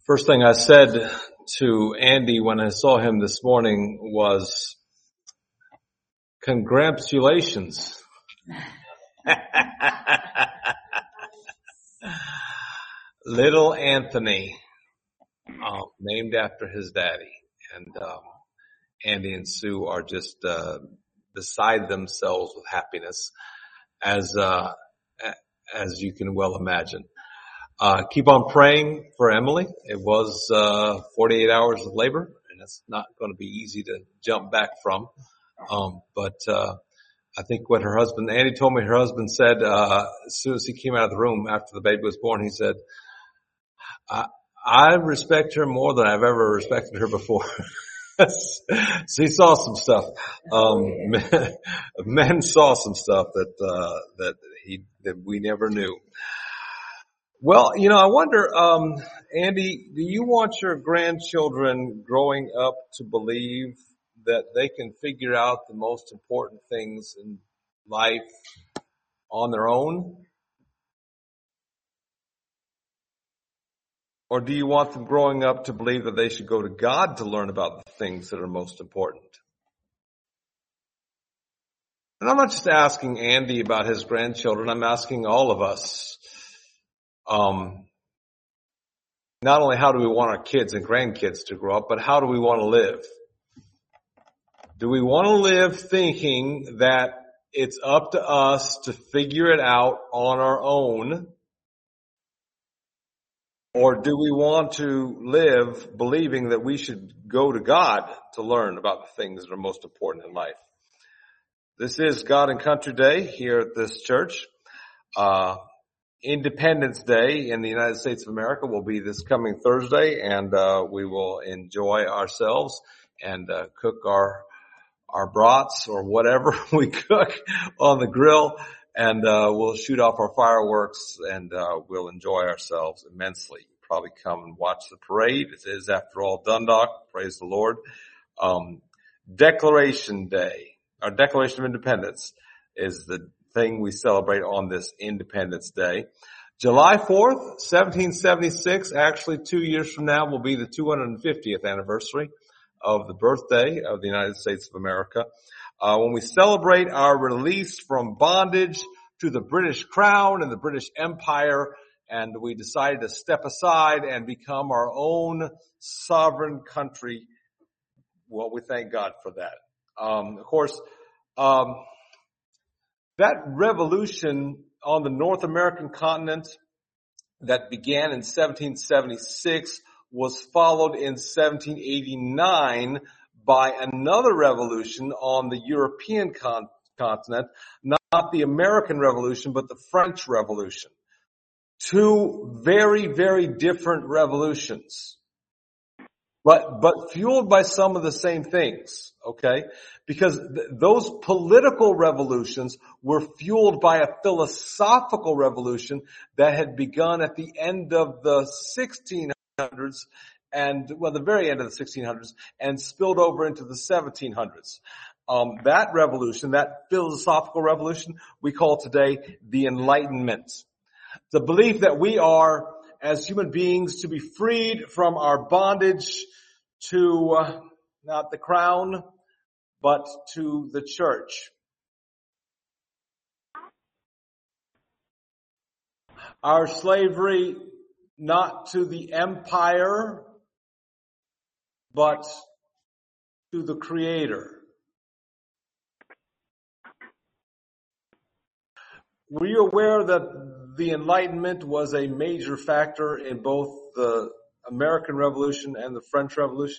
First thing I said to Andy when I saw him this morning was, congratulations. Little Anthony, named after his daddy. And Andy and Sue are just beside themselves with happiness, as you can well imagine. Keep on praying for Emily. It was 48 hours of labor, and it's not going to be easy to jump back from. But I think what her husband, Andy told me her husband said, as soon as he came out of the room after the baby was born, he said, I respect her more than I've ever respected her before. She saw some stuff. Men saw some stuff that we never knew. Well, I wonder, Andy, do you want your grandchildren growing up to believe that they can figure out the most important things in life on their own? Or do you want them growing up to believe that they should go to God to learn about the things that are most important? And I'm not just asking Andy about his grandchildren. I'm asking all of us. Not only how do we want our kids and grandkids to grow up, but how do we want to live? Do we want to live thinking that it's up to us to figure it out on our own? Or do we want to live believing that we should go to God to learn about the things that are most important in life? This is God and Country Day here at this church. Independence Day in the United States of America will be this coming Thursday, and we will enjoy ourselves and cook our brats or whatever we cook on the grill, and we'll shoot off our fireworks, and we'll enjoy ourselves immensely. Probably come and watch the parade. It is, after all, Dundalk. Praise the Lord. Declaration Day, our Declaration of Independence, is the thing we celebrate on this Independence Day. July 4th, 1776, actually 2 years from now, will be the 250th anniversary of the birthday of the United States of America, when we celebrate our release from bondage to the British Crown and the British Empire, and we decided to step aside and become our own sovereign country. Well, we thank God for that. Of course, that revolution on the North American continent that began in 1776 was followed in 1789 by another revolution on the European continent, not the American Revolution, but the French Revolution. Two very, very different revolutions, but fueled by some of the same things, okay? Because those political revolutions were fueled by a philosophical revolution that had begun at the end of the 1600s the very end of the 1600s, and spilled over into the 1700s. That revolution, that philosophical revolution, we call today the Enlightenment. The belief that we are, as human beings, to be freed from our bondage to not the crown, but to the church. Our slavery not to the empire, but to the Creator. Were you aware that the Enlightenment was a major factor in both the American Revolution and the French Revolution?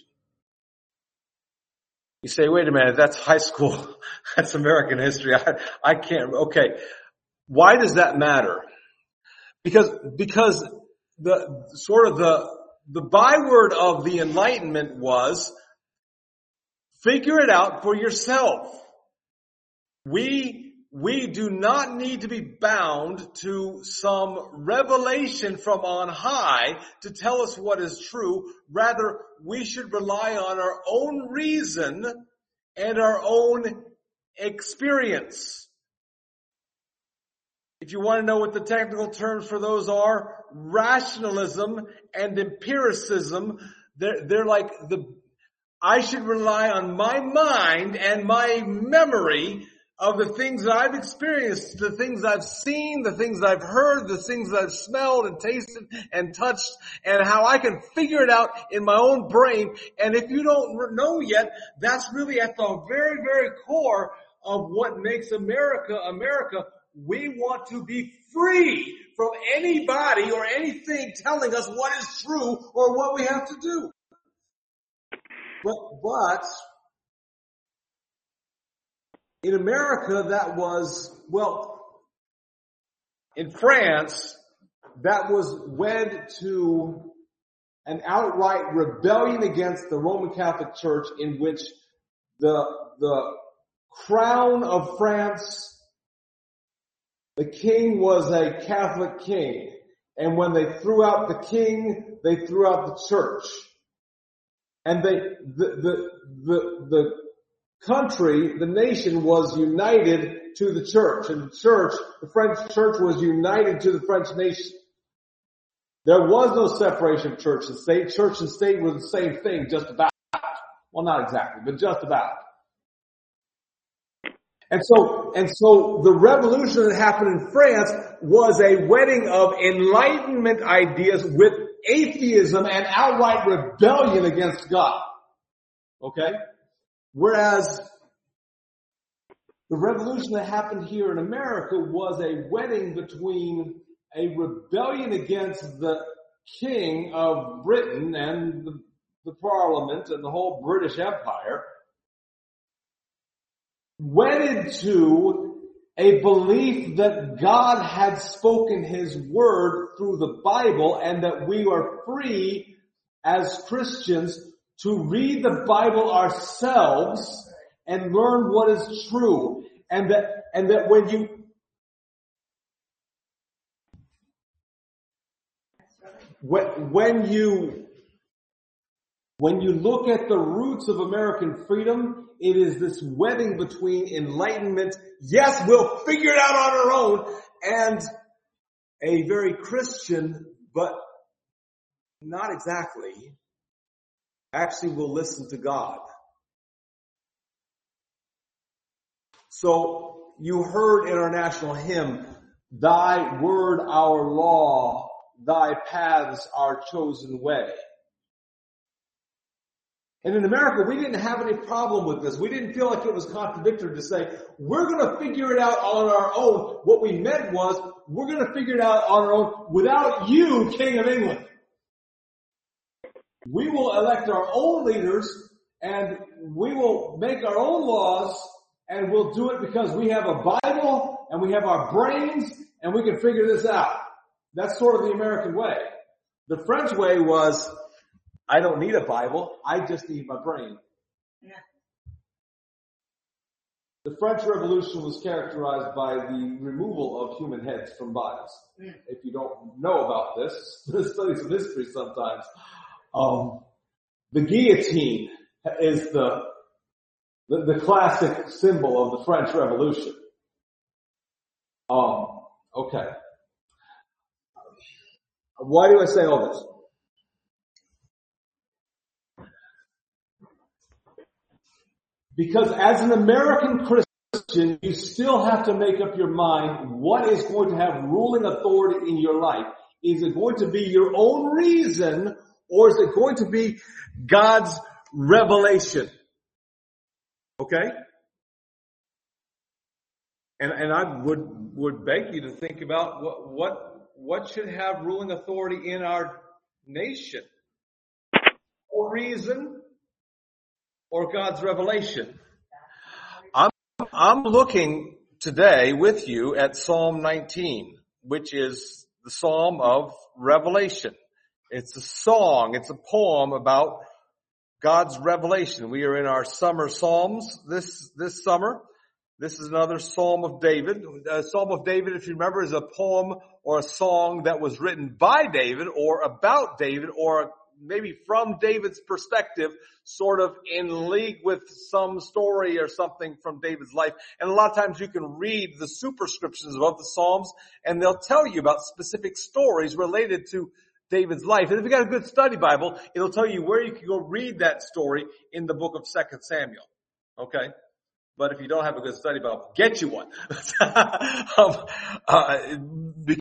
You say, wait a minute, that's high school. That's American history. I can't. Okay. Why does that matter? Because the byword of the Enlightenment was, figure it out for yourself. We do not need to be bound to some revelation from on high to tell us what is true. Rather, we should rely on our own reason and our own experience. If you want to know what the technical terms for those are, rationalism and empiricism, they're like I should rely on my mind and my memory of the things that I've experienced, the things I've seen, the things I've heard, the things I've smelled and tasted and touched, and how I can figure it out in my own brain. And if you don't know yet, that's really at the very, very core of what makes America, America. We want to be free from anybody or anything telling us what is true or what we have to do. But in America, that was, in France, that was wed to an outright rebellion against the Roman Catholic Church, in which the crown of France, the king was a Catholic king. And when they threw out the king, they threw out the church. And the country, the nation was united to the church. And the French church was united to the French nation. There was no separation of church and state. Church and state were the same thing, just about. Well, not exactly, but just about. And so the revolution that happened in France was a wedding of Enlightenment ideas with atheism and outright rebellion against God. Okay? Whereas the revolution that happened here in America was a wedding between a rebellion against the king of Britain and the Parliament and the whole British Empire, wedded to a belief that God had spoken His word through the Bible and that we are free as Christians to read the Bible ourselves and learn what is true. And that when you look at the roots of American freedom, it is this wedding between Enlightenment, yes, we'll figure it out on our own, and a very Christian, but not exactly, actually will listen to God. So you heard in our national hymn, Thy word our law, Thy paths our chosen way. And in America, we didn't have any problem with this. We didn't feel like it was contradictory to say, we're going to figure it out on our own. What we meant was, we're going to figure it out on our own without you, King of England. We will elect our own leaders, and we will make our own laws, and we'll do it because we have a Bible, and we have our brains, and we can figure this out. That's sort of the American way. The French way was, I don't need a Bible. I just need my brain. Yeah. The French Revolution was characterized by the removal of human heads from bodies. Yeah. If you don't know about this, study some history sometimes. The guillotine is the classic symbol of the French Revolution. Okay. Why do I say all this? Because as an American Christian, you still have to make up your mind what is going to have ruling authority in your life. Is it going to be your own reason, or is it going to be God's revelation? Okay? And I would beg you to think about what should have ruling authority in our nation. Or reason, or God's revelation. I'm looking today with you at Psalm 19, which is the Psalm of Revelation. It's a song, it's a poem about God's revelation. We are in our summer Psalms this summer. This is another Psalm of David. A Psalm of David, if you remember, is a poem or a song that was written by David or about David or maybe from David's perspective, sort of in league with some story or something from David's life. And a lot of times you can read the superscriptions of the Psalms and they'll tell you about specific stories related to David's life. And if you got a good study Bible, it'll tell you where you can go read that story in the book of 2 Samuel. Okay? But if you don't have a good study Bible, get you one. Because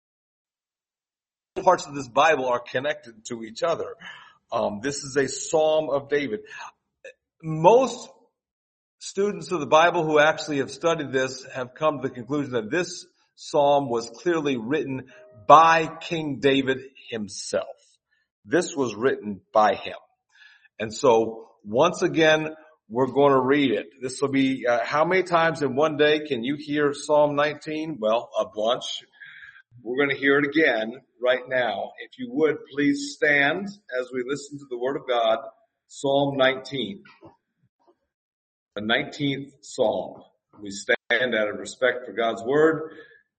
parts of this Bible are connected to each other. This is a Psalm of David. Most students of the Bible who actually have studied this have come to the conclusion that this Psalm was clearly written by King David himself. This was written by him. And so, once again, we're going to read it. This will be, how many times in one day can you hear Psalm 19? Well, a bunch. We're going to hear it again right now. If you would, please stand as we listen to the Word of God, Psalm 19. The 19th Psalm. We stand out of respect for God's Word,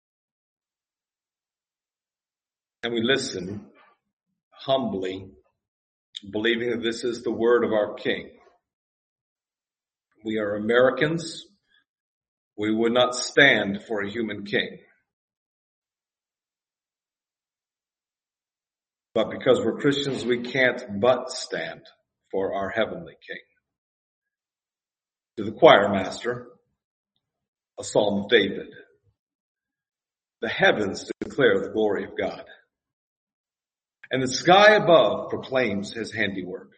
and we listen humbly, believing that this is the word of our King. We are Americans. We would not stand for a human king. But because we're Christians, we can't but stand for our heavenly King. To the choir master, a Psalm of David. The heavens declare the glory of God, and the sky above proclaims his handiwork.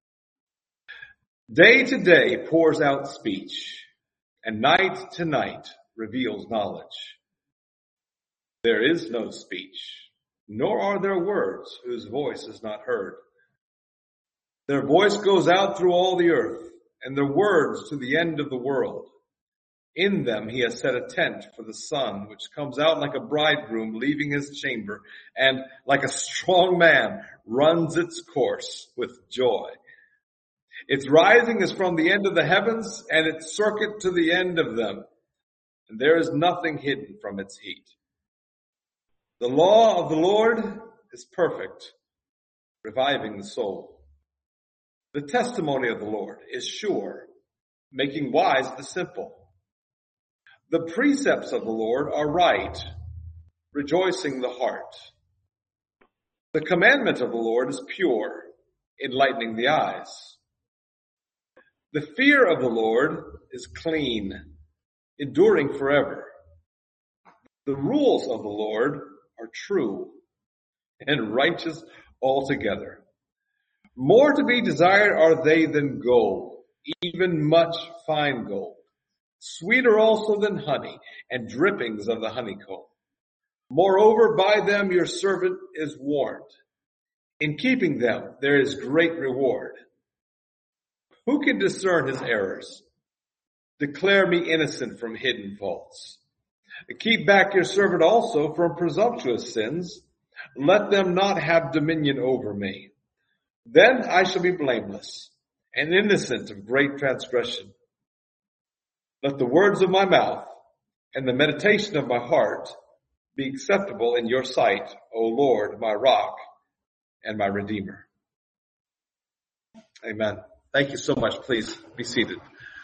Day to day pours out speech, and night to night reveals knowledge. There is no speech, nor are there words whose voice is not heard. Their voice goes out through all the earth, and their words to the end of the world. In them he has set a tent for the sun, which comes out like a bridegroom leaving his chamber, and like a strong man runs its course with joy. Its rising is from the end of the heavens, and its circuit to the end of them, and there is nothing hidden from its heat. The law of the Lord is perfect, reviving the soul. The testimony of the Lord is sure, making wise the simple. The precepts of the Lord are right, rejoicing the heart. The commandment of the Lord is pure, enlightening the eyes. The fear of the Lord is clean, enduring forever. The rules of the Lord are true and righteous altogether. More to be desired are they than gold, even much fine gold. Sweeter also than honey and drippings of the honeycomb. Moreover, by them your servant is warned. In keeping them, there is great reward. Who can discern his errors? Declare me innocent from hidden faults. Keep back your servant also from presumptuous sins. Let them not have dominion over me. Then I shall be blameless and innocent of great transgression. Let the words of my mouth and the meditation of my heart be acceptable in your sight, O Lord, my rock and my redeemer. Amen. Thank you so much. Please be seated.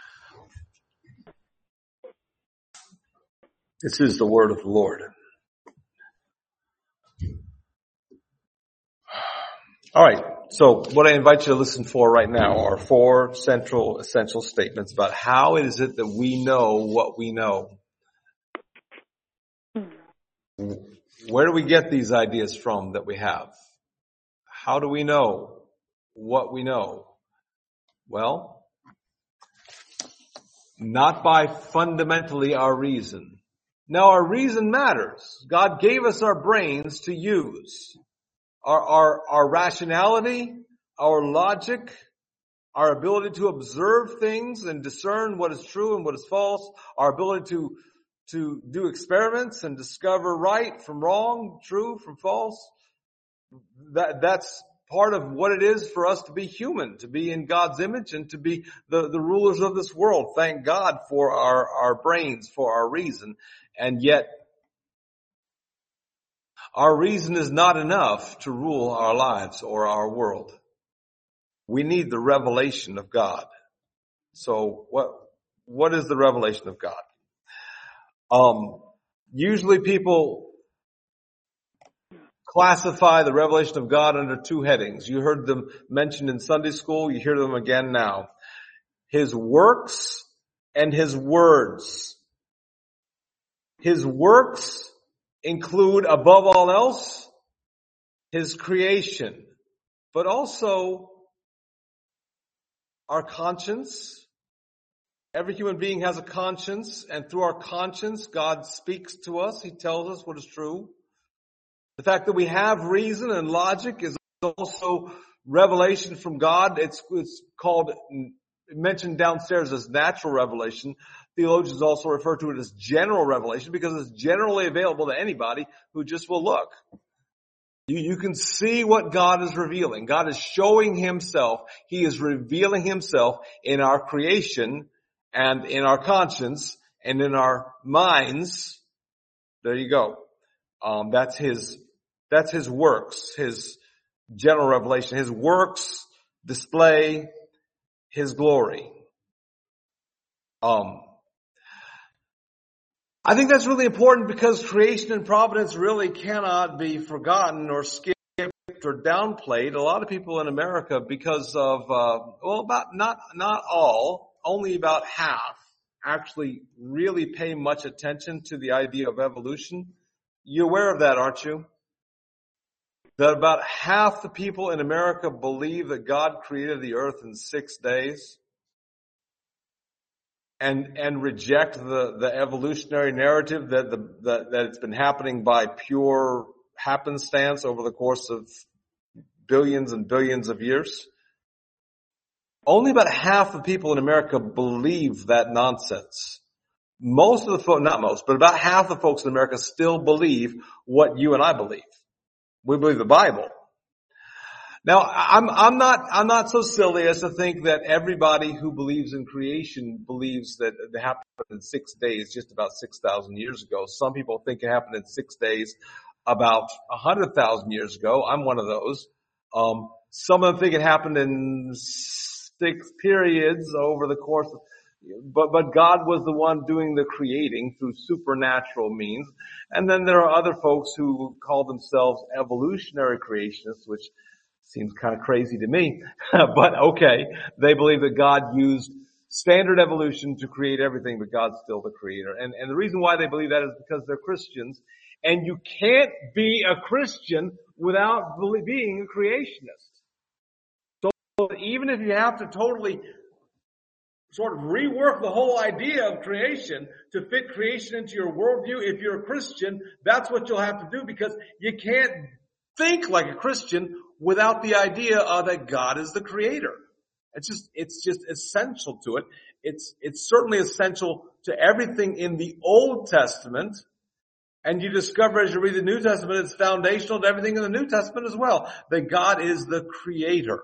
This is the word of the Lord. All right. So what I invite you to listen for right now are four central essential statements about how is it that we know what we know. Where do we get these ideas from that we have? How do we know what we know? Well, not by fundamentally our reason. Now our reason matters. God gave us our brains to use. Our rationality, our logic, our ability to observe things and discern what is true and what is false, our ability to do experiments and discover right from wrong, true from false. That's part of what it is for us to be human, to be in God's image and to be the rulers of this world. Thank God for our brains, for our reason. And yet, Our reason is not enough to rule our lives or our world. We need the revelation of God. So what is the revelation of God? Usually people classify the revelation of God under two headings. You heard them mentioned in Sunday school. You hear them again now. His works and His words. His works include, above all else, His creation, but also our conscience. Every human being has a conscience, and through our conscience, God speaks to us. He tells us what is true. The fact that we have reason and logic is also revelation from God. It's called, mentioned downstairs as natural revelation. Theologians also refer to it as general revelation because it's generally available to anybody who just will look. You can see what God is revealing. God is showing Himself. He is revealing Himself in our creation and in our conscience and in our minds. There you go. That's His works, His general revelation. His works display His glory. I think that's really important because creation and providence really cannot be forgotten or skipped or downplayed. A lot of people in America, because of, not all, only about half actually really pay much attention to the idea of evolution. You're aware of that, aren't you? That about half the people in America believe that God created the earth in 6 days. And reject the evolutionary narrative that it's been happening by pure happenstance over the course of billions and billions of years. Only about half the people in America believe that nonsense. Most of the folks, not most, but about half the folks in America still believe what you and I believe. We believe the Bible. Now, I'm not so silly as to think that everybody who believes in creation believes that it happened in 6 days, just about 6,000 years ago. Some people think it happened in 6 days about 100,000 years ago. I'm one of those. Some of them think it happened in 6 periods over the course of, but God was the one doing the creating through supernatural means. And then there are other folks who call themselves evolutionary creationists, which seems kind of crazy to me, but okay. They believe that God used standard evolution to create everything, but God's still the creator. And the reason why they believe that is because they're Christians. And you can't be a Christian without being a creationist. So even if you have to totally sort of rework the whole idea of creation to fit creation into your worldview, if you're a Christian, that's what you'll have to do because you can't think like a Christian without the idea that God is the creator. It's just essential to it. It's certainly essential to everything in the Old Testament. And you discover as you read the New Testament, it's foundational to everything in the New Testament as well, that God is the creator.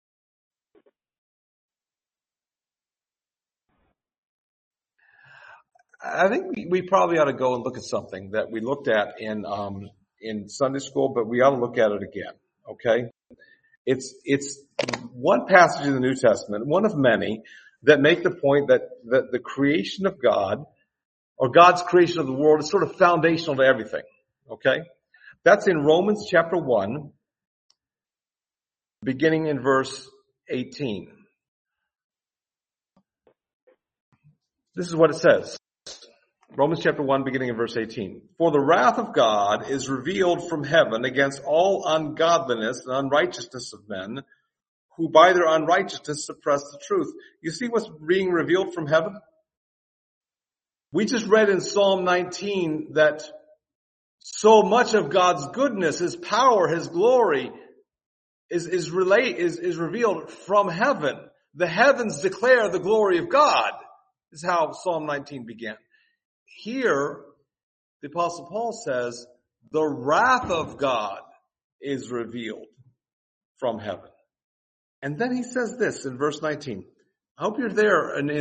I think we probably ought to go and look at something that we looked at in Sunday school, but we ought to look at it again. Okay? It's one passage in the New Testament, one of many, that make the point that the creation of God, or God's creation of the world, is sort of foundational to everything. Okay? That's in Romans chapter 1, beginning in verse 18. This is what it says. Romans chapter 1, beginning in verse 18. For the wrath of God is revealed from heaven against all ungodliness and unrighteousness of men, who by their unrighteousness suppress the truth. You see what's being revealed from heaven? We just read in Psalm 19 that so much of God's goodness, His power, His glory is revealed from heaven. The heavens declare the glory of God, is how Psalm 19 began. Here, the Apostle Paul says, the wrath of God is revealed from heaven. And then he says this in verse 19. I hope you're there in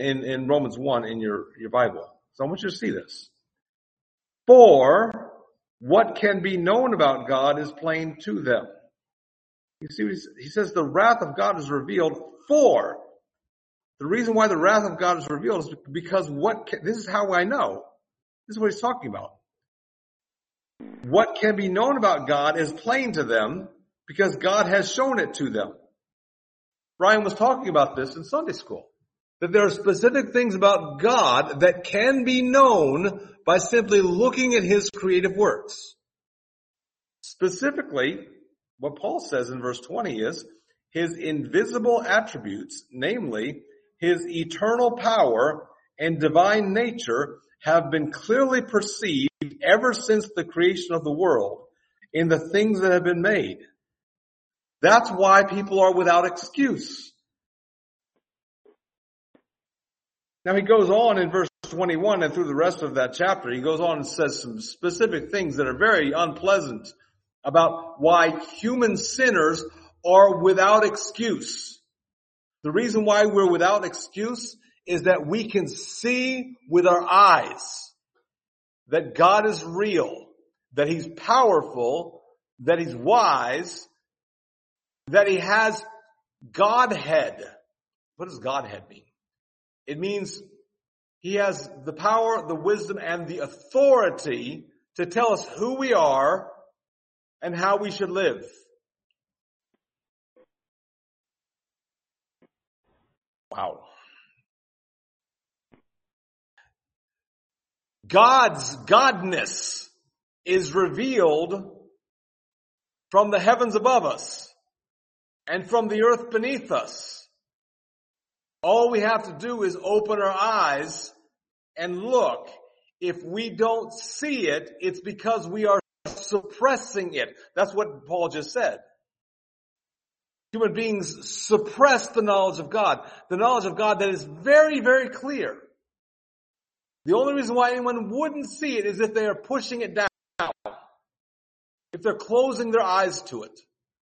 Romans 1 in your Bible. So I want you to see this. For What can be known about God is plain to them. You see, he says the wrath of God is revealed for. The reason why the wrath of God is revealed is because this is how I know. This is what he's talking about. What can be known about God is plain to them because God has shown it to them. Brian was talking about this in Sunday school. That there are specific things about God that can be known by simply looking at his creative works. Specifically, what Paul says in verse 20 is, his invisible attributes, namely his eternal power and divine nature, have been clearly perceived ever since the creation of the world in the things that have been made. That's why people are without excuse. Now he goes on in verse 21 and through the rest of that chapter, he goes on and says some specific things that are very unpleasant about why human sinners are without excuse. The reason why we're without excuse is that we can see with our eyes that God is real, that he's powerful, that he's wise, that he has Godhead. What does Godhead mean? It means he has the power, the wisdom, and the authority to tell us who we are and how we should live. Wow. God's godness is revealed from the heavens above us and from the earth beneath us. All we have to do is open our eyes and look. If we don't see it, it's because we are suppressing it. That's what Paul just said. Human beings suppress the knowledge of God. The knowledge of God that is very, very clear. The only reason why anyone wouldn't see it is if they are pushing it down. If they're closing their eyes to it.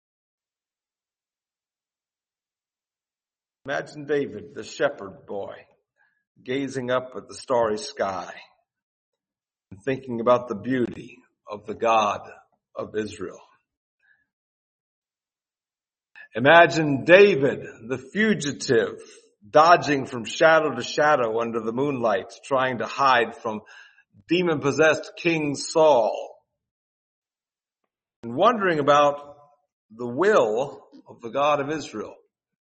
Imagine David, the shepherd boy, gazing up at the starry sky and thinking about the beauty of the God of Israel. Imagine David, the fugitive, dodging from shadow to shadow under the moonlight, trying to hide from demon-possessed King Saul, and wondering about the will of the God of Israel.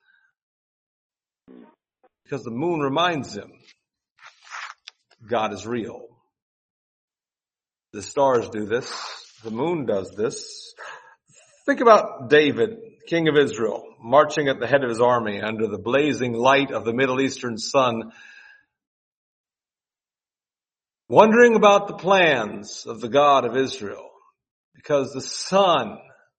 Because the moon reminds him God is real. The stars do this. The moon does this. Think about David, king of Israel, marching at the head of his army under the blazing light of the Middle Eastern sun, wondering about the plans of the God of Israel, because the sun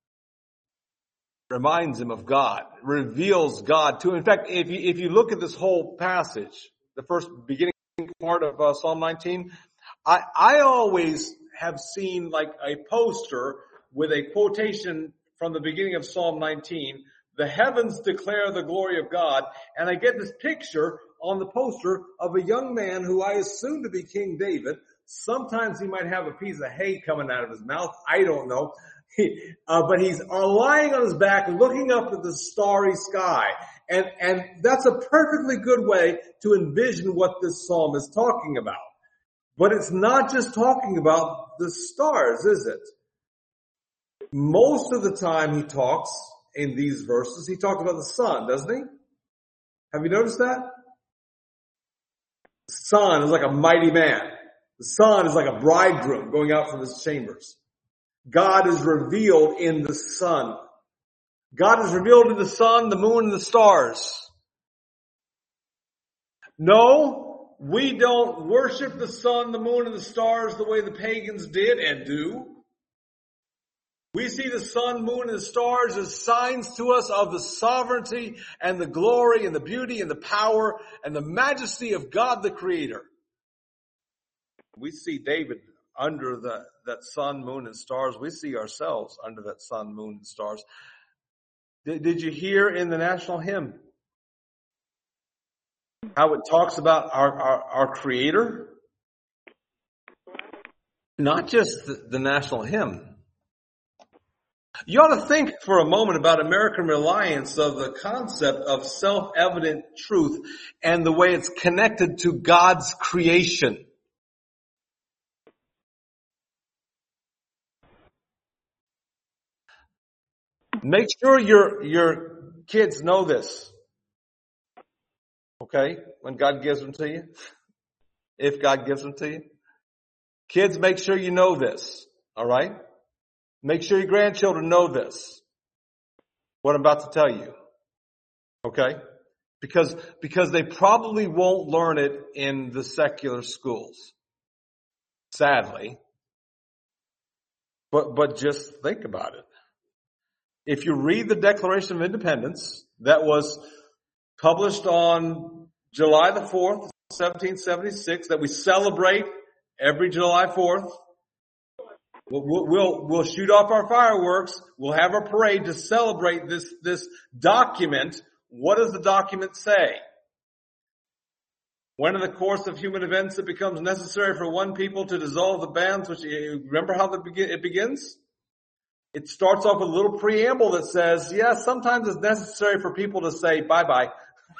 reminds him of God, reveals God to him. In fact, if you look at this whole passage, the first beginning part of Psalm 19, I always have seen like a poster with a quotation from the beginning of Psalm 19, the heavens declare the glory of God, and I get this picture on the poster of a young man who I assume to be King David. Sometimes he might have a piece of hay coming out of his mouth. I don't know. But he's lying on his back looking up at the starry sky. And that's a perfectly good way to envision what this psalm is talking about. But it's not just talking about the stars, is it? Most of the time he talks in these verses, he talks about the sun, doesn't he? Have you noticed that? The sun is like a mighty man. The sun is like a bridegroom going out from his chambers. God is revealed in the sun. God is revealed in the sun, the moon, and the stars. No, we don't worship the sun, the moon, and the stars the way the pagans did and do. We see the sun, moon, and the stars as signs to us of the sovereignty and the glory and the beauty and the power and the majesty of God the Creator. We see David under that sun, moon, and stars. We see ourselves under that sun, moon, and stars. Did you hear in the national hymn how it talks about our Creator? not just the national hymn. You ought to think for a moment about American reliance of the concept of self-evident truth and the way it's connected to God's creation. Make sure your kids know this. Okay? When God gives them to you. If God gives them to you. Kids, make sure you know this. All right? Make sure your grandchildren know this. What I'm about to tell you. Okay? Because they probably won't learn it in the secular schools. Sadly. But just think about it. If you read the Declaration of Independence that was published on July the 4th, 1776, that we celebrate every July 4th, we'll shoot off our fireworks. We'll have a parade to celebrate this document. What does the document say? When in the course of human events it becomes necessary for one people to dissolve the bands, which, remember how it begins? It starts off with a little preamble that says, yes, sometimes it's necessary for people to say bye-bye.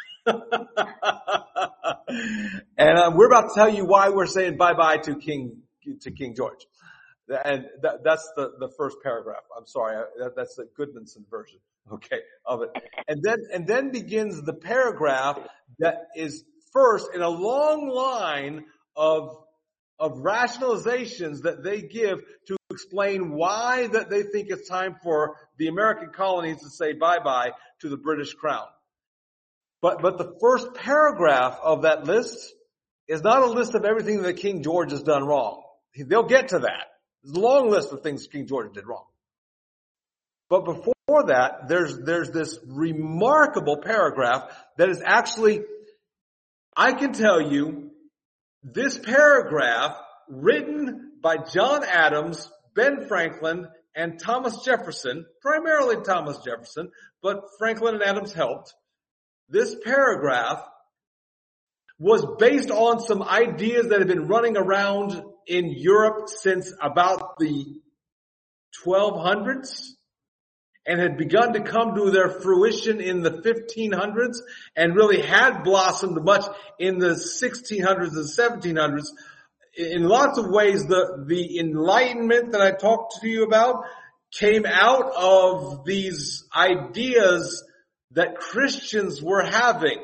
And we're about to tell you why we're saying bye-bye to King George. And that's the first paragraph. I'm sorry, that's the Goodmanson version, okay, of it. And then begins the paragraph that is first in a long line of rationalizations that they give to explain why that they think it's time for the American colonies to say bye-bye to the British Crown. But the first paragraph of that list is not a list of everything that King George has done wrong. They'll get to that. There's a long list of things King George did wrong. But before that, there's this remarkable paragraph that is actually, I can tell you, this paragraph written by John Adams, Ben Franklin, and Thomas Jefferson, primarily Thomas Jefferson, but Franklin and Adams helped. This paragraph was based on some ideas that had been running around in Europe since about the 1200s and had begun to come to their fruition in the 1500s and really had blossomed much in the 1600s and 1700s. In lots of ways, the Enlightenment that I talked to you about came out of these ideas that Christians were having.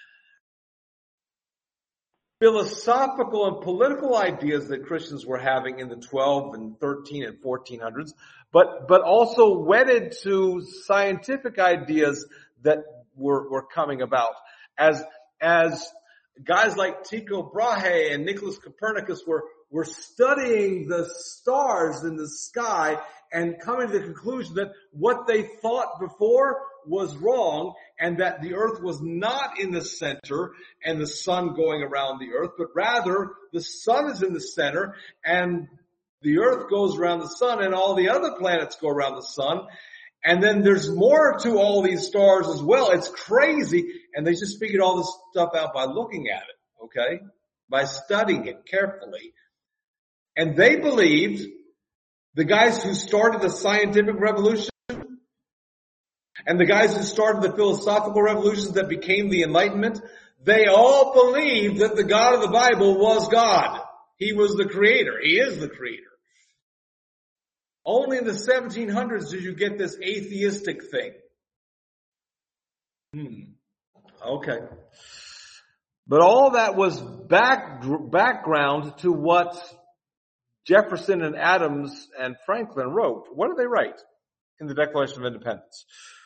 Philosophical and political ideas that Christians were having in the 12 and 13 and 1400s, but also wedded to scientific ideas that were coming about. As guys like Tycho Brahe and Nicholas Copernicus were studying the stars in the sky and coming to the conclusion that what they thought before was wrong, and that the earth was not in the center and the sun going around the earth, but rather the sun is in the center and the earth goes around the sun and all the other planets go around the sun. And then there's more to all these stars as well. It's crazy. And they just figured all this stuff out by looking at it, okay? By studying it carefully. And they believed, the guys who started the scientific revolution and the guys who started the philosophical revolutions that became the Enlightenment, they all believed that the God of the Bible was God. He was the creator. He is the creator. Only in the 1700s did you get this atheistic thing. Okay. But all that was background to what Jefferson and Adams and Franklin wrote. What did they write in the Declaration of Independence?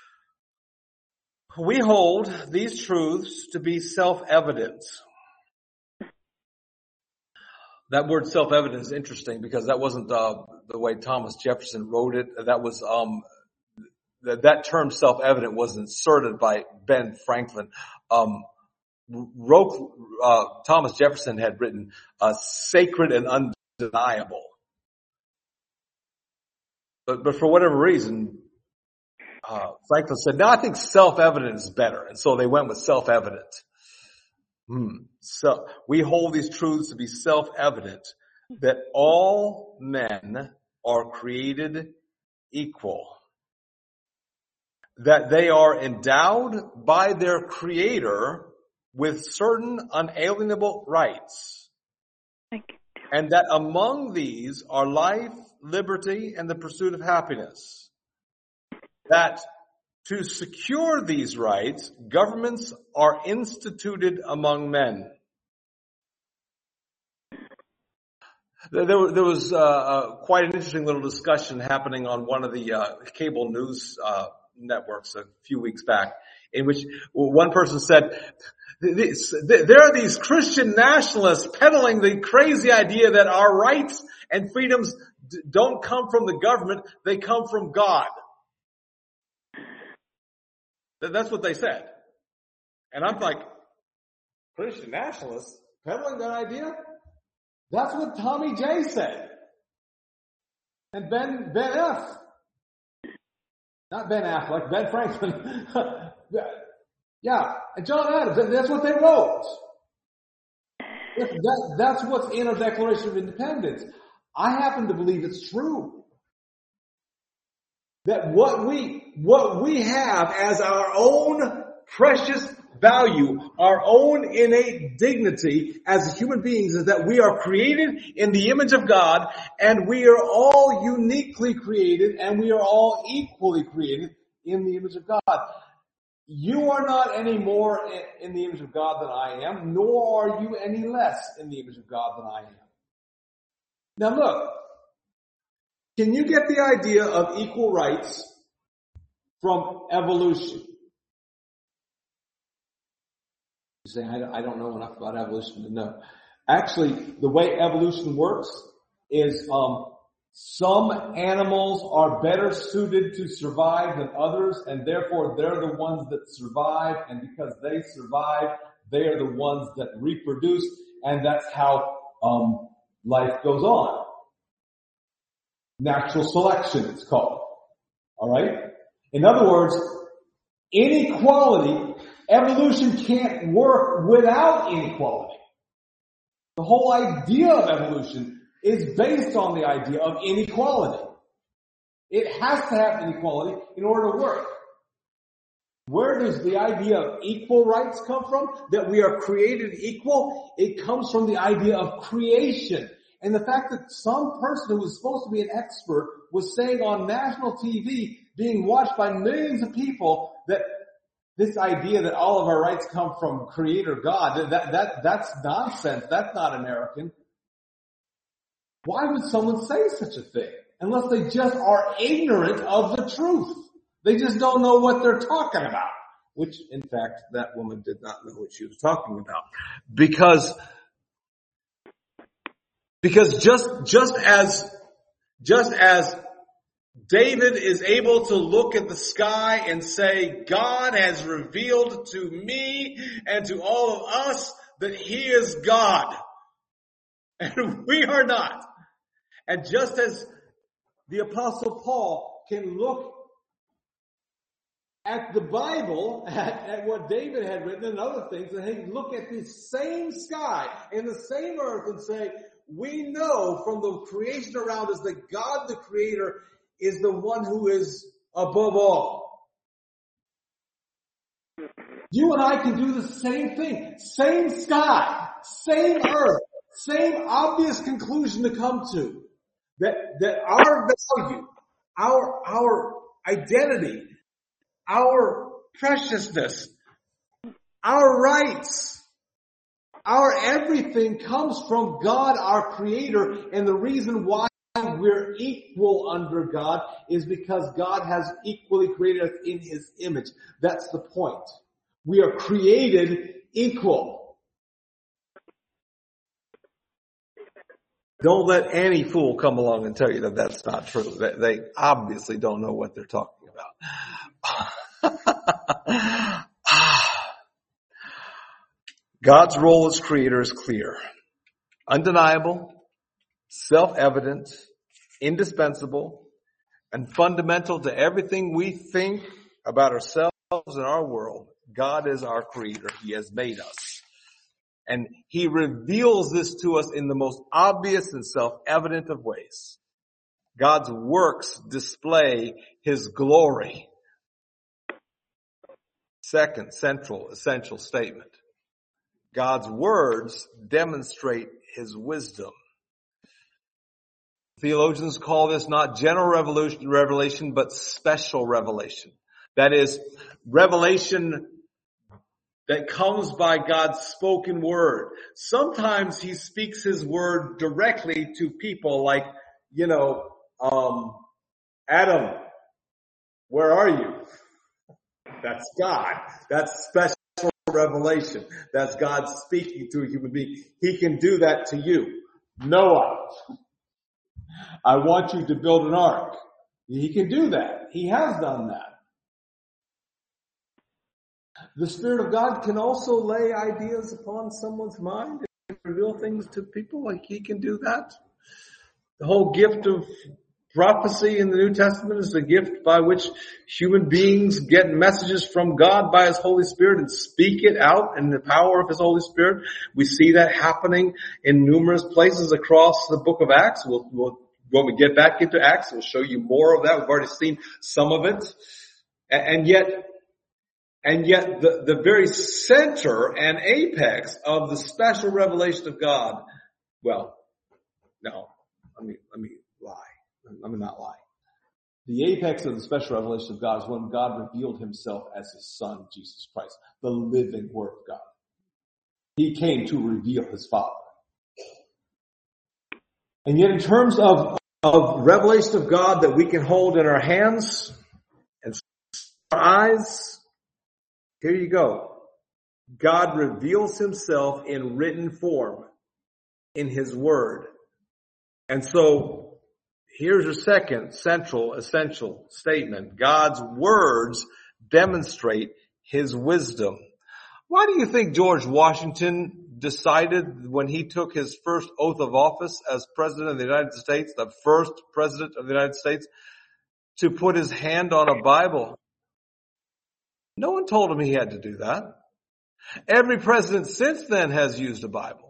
We hold these truths to be self-evident. That word self-evident is interesting because that wasn't the way Thomas Jefferson wrote it. That was that term self-evident was inserted by Ben Franklin. Thomas Jefferson had written sacred and undeniable. But for whatever reason, Franklin said, no, I think self-evident is better. And so they went with self-evident. So we hold these truths to be self-evident that all men are created equal, that they are endowed by their Creator with certain unalienable rights, and that among these are life, liberty, and the pursuit of happiness. That to secure these rights, governments are instituted among men. There was quite an interesting little discussion happening on one of the cable news networks a few weeks back, in which one person said, there are these Christian nationalists peddling the crazy idea that our rights and freedoms don't come from the government, they come from God. That's what they said. And I'm like, Christian nationalists peddling that idea? That's what Tommy J said. And Ben F. Not Ben Affleck, Ben Franklin. Yeah, and John Adams. That's what they wrote. That's what's in our Declaration of Independence. I happen to believe it's true. That what we have as our own precious value, our own innate dignity as human beings is that we are created in the image of God, and we are all uniquely created, and we are all equally created in the image of God. You are not any more in the image of God than I am, nor are you any less in the image of God than I am. Now look, can you get the idea of equal rights from evolution? You say, I don't know enough about evolution to know. Actually, the way evolution works is some animals are better suited to survive than others, and therefore they're the ones that survive, and because they survive, they are the ones that reproduce, and that's how life goes on. Natural selection, it's called. Alright? In other words, inequality, evolution can't work without inequality. The whole idea of evolution is based on the idea of inequality. It has to have inequality in order to work. Where does the idea of equal rights come from? That we are created equal? It comes from the idea of creation. And the fact that some person who was supposed to be an expert was saying on national TV, being watched by millions of people, that this idea that all of our rights come from Creator God, that's nonsense. That's not American. Why would someone say such a thing? Unless they just are ignorant of the truth. They just don't know what they're talking about. Which, in fact, that woman did not know what she was talking about. Because just as David is able to look at the sky and say, God has revealed to me and to all of us that He is God. And we are not. And just as the Apostle Paul can look at the Bible, at what David had written and other things, and he can look at the same sky and the same earth and say, we know from the creation around us that God the Creator is the one who is above all. You and I can do the same thing. Same sky, same earth, same obvious conclusion to come to. That our value, our identity, our preciousness, our rights, our everything comes from God, our Creator, and the reason why we're equal under God is because God has equally created us in His image. That's the point. We are created equal. Don't let any fool come along and tell you that that's not true. They obviously don't know what they're talking about. God's role as creator is clear, undeniable, self-evident, indispensable, and fundamental to everything we think about ourselves and our world. God is our creator. He has made us. And he reveals this to us in the most obvious and self-evident of ways. God's works display his glory. Second, central, essential statement. God's words demonstrate his wisdom. Theologians call this not general revelation, but special revelation. That is, revelation that comes by God's spoken word. Sometimes he speaks his word directly to people like, Adam, where are you? That's God. That's special revelation. That's God speaking to a human being. He can do that to you. Noah, I want you to build an ark. He can do that. He has done that. The Spirit of God can also lay ideas upon someone's mind and reveal things to people, like he can do that. The whole gift of prophecy in the New Testament is the gift by which human beings get messages from God by his Holy Spirit and speak it out in the power of his Holy Spirit. We see that happening in numerous places across the book of Acts. When we get back into Acts, we'll show you more of that. We've already seen some of it. And yet the very center and apex of the special revelation of God, let me lie. Let me not lie. The apex of the special revelation of God is when God revealed himself as his Son, Jesus Christ, the living Word of God. He came to reveal his Father. And yet in terms of revelation of God that we can hold in our hands and our eyes, here you go. God reveals himself in written form in his word. And so here's your second central, essential statement. God's words demonstrate his wisdom. Why do you think George Washington decided when he took his first oath of office as President of the United States, the first President of the United States, to put his hand on a Bible? No one told him he had to do that. Every president since then has used a Bible.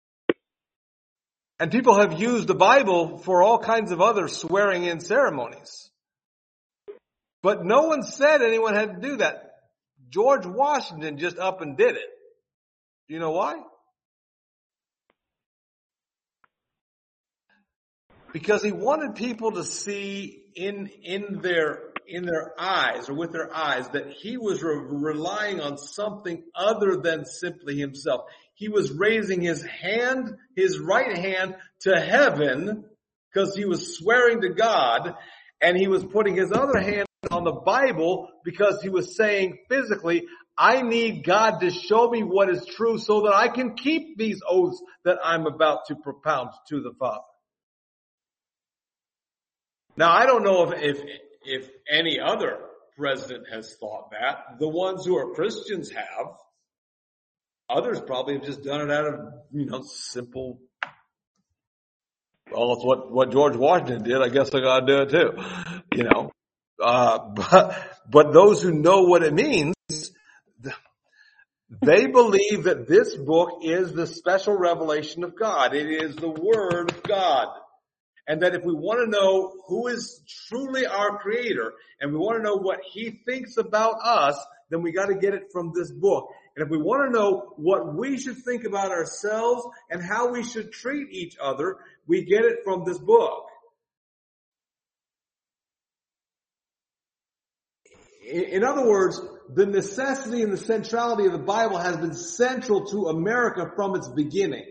And people have used the Bible for all kinds of other swearing in ceremonies. But no one said anyone had to do that. George Washington just up and did it. Do you know why? Because he wanted people to see in their eyes, or with their eyes, that he was relying on something other than simply himself. He was raising his hand, his right hand, to heaven because he was swearing to God, and he was putting his other hand on the Bible because he was saying physically, I need God to show me what is true so that I can keep these oaths that I'm about to propound to the Father. Now, I don't know if any other president has thought that. The ones who are Christians have. Others probably have just done it out of, simple, well, it's what George Washington did. I guess I gotta do it too, but those who know what it means, they believe that this book is the special revelation of God. It is the Word of God. And that if we want to know who is truly our Creator, and we want to know what He thinks about us, then we got to get it from this book. And if we want to know what we should think about ourselves and how we should treat each other, we get it from this book. In other words, the necessity and the centrality of the Bible has been central to America from its beginning.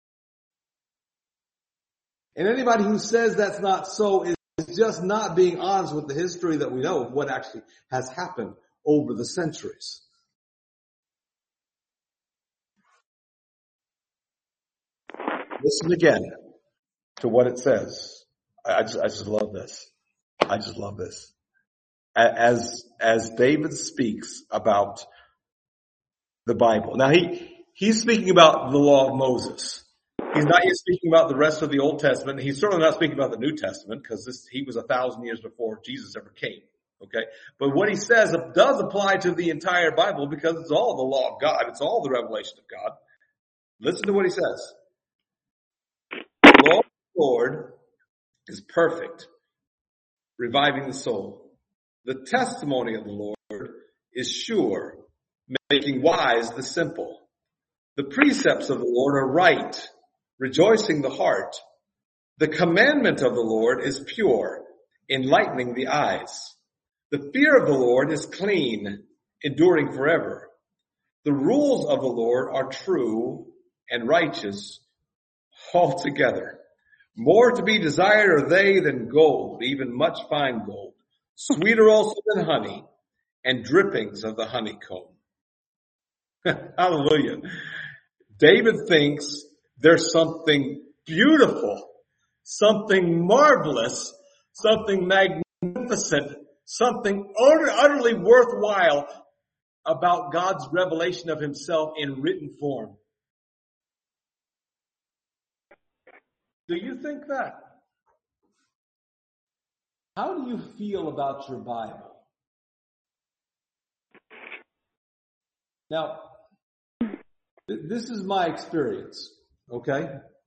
And anybody who says that's not so is just not being honest with the history that we know of what actually has happened over the centuries. Listen again to what it says. I just love this. I just love this. As David speaks about the Bible. Now he's speaking about the law of Moses. He's not yet speaking about the rest of the Old Testament. He's certainly not speaking about the New Testament because he was 1,000 years before Jesus ever came. Okay. But what he says does apply to the entire Bible because it's all the law of God. It's all the revelation of God. Listen to what he says. The law of the Lord is perfect, reviving the soul. The testimony of the Lord is sure, making wise the simple. The precepts of the Lord are right, rejoicing the heart. The commandment of the Lord is pure, enlightening the eyes. The fear of the Lord is clean, enduring forever. The rules of the Lord are true and righteous altogether. More to be desired are they than gold, even much fine gold, sweeter also than honey, and drippings of the honeycomb. Hallelujah. David thinks there's something beautiful, something marvelous, something magnificent, something utterly worthwhile about God's revelation of himself in written form. Do you think that? How do you feel about your Bible? Now, this is my experience, okay?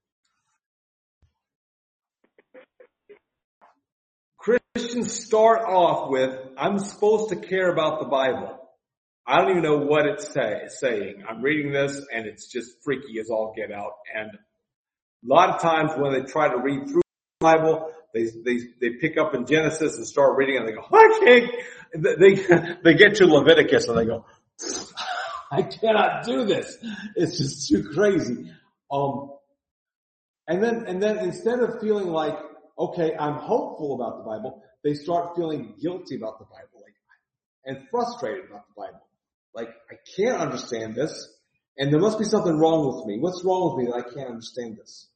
Christians start off with, I'm supposed to care about the Bible. I don't even know what it's saying. I'm reading this and it's just freaky as all get out. And a lot of times when they try to read through the Bible, they pick up in Genesis and start reading and they go, I can't. They get to Leviticus and they go, I cannot do this. It's just too crazy. And then instead of feeling like, okay, I'm hopeful about the Bible, they start feeling guilty about the Bible, and frustrated about the Bible. Like, I can't understand this, and there must be something wrong with me. What's wrong with me that I can't understand this?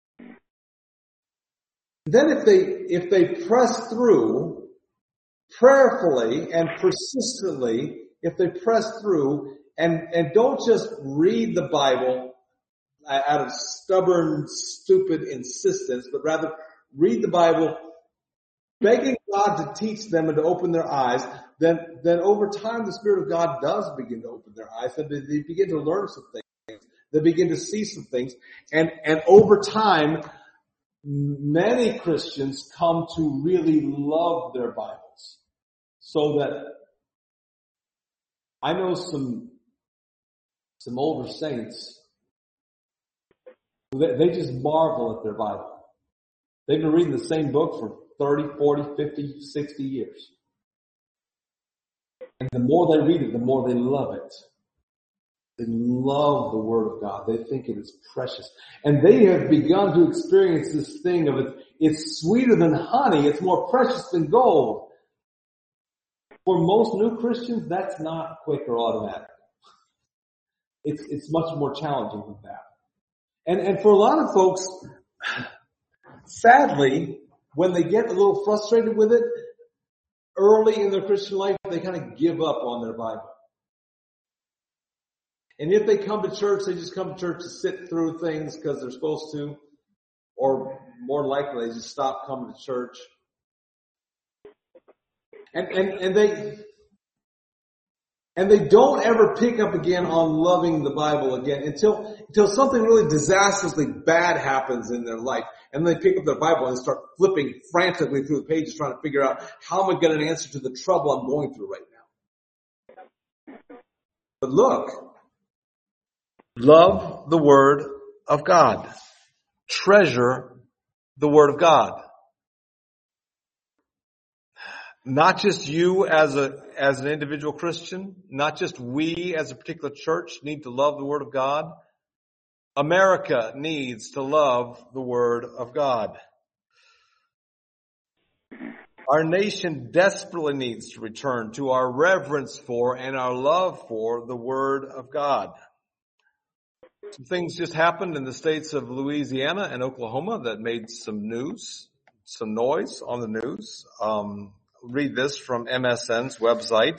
Then if they press through prayerfully and persistently, if they press through and don't just read the Bible out of stubborn, stupid insistence, but rather read the Bible, begging God to teach them and to open their eyes, then over time the Spirit of God does begin to open their eyes. They begin to learn some things. They begin to see some things. And over time, many Christians come to really love their Bibles. So that I know some older saints, they just marvel at their Bible. They've been reading the same book for 30, 40, 50, 60 years. And the more they read it, the more they love it. They love the Word of God. They think it is precious. And they have begun to experience this thing of it's sweeter than honey. It's more precious than gold. For most new Christians, that's not quick or automatic. It's much more challenging than that. And for a lot of folks, sadly, when they get a little frustrated with it, early in their Christian life, they kind of give up on their Bible. And if they come to church, they just come to church to sit through things because they're supposed to, or more likely, they just stop coming to church. And they don't ever pick up again on loving the Bible again until something really disastrously bad happens in their life. And they pick up their Bible and start flipping frantically through the pages trying to figure out how am I getting an answer to the trouble I'm going through right now. But look, love the Word of God. Treasure the Word of God. Not just you as an individual Christian, not just we as a particular church need to love the Word of God. America needs to love the Word of God. Our nation desperately needs to return to our reverence for and our love for the Word of God. Some things just happened in the states of Louisiana and Oklahoma that made some noise on the news. Read this from MSN's website.